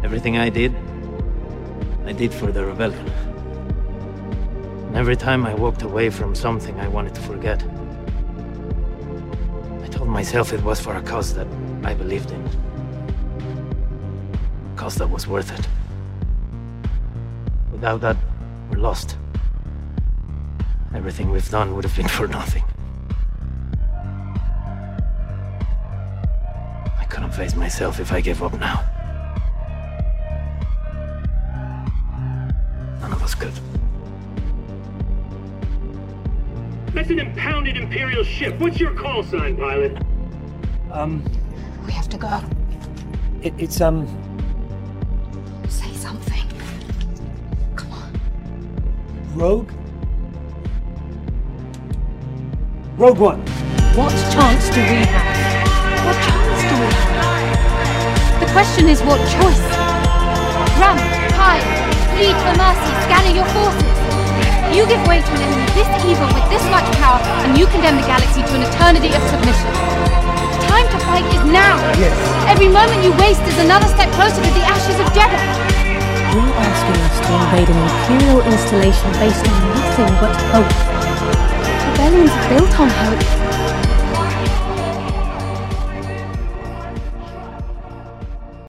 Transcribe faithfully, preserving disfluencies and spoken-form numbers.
Everything I did, I did for the rebellion. And every time I walked away from something I wanted to forget, I told myself it was for a cause that I believed in. A cause that was worth it. Without that, we're lost. Everything we've done would have been for nothing. I couldn't face myself if I gave up now. None of us could. That's an impounded Imperial ship. What's your call sign, pilot? Um... We have to go. It, it's, um... Say something. Come on. Rogue? Rogue One! What chance do we have? What chance do we have? The question is what choice? Run, hide, plead for mercy, scatter your forces. You give way to an enemy this evil with this much power, and you condemn the galaxy to an eternity of submission. The time to fight is now! Yes. Every moment you waste is another step closer to the ashes of Jeddah. You're asking us to invade an Imperial installation based on nothing but hope. Rebellions are built on hope.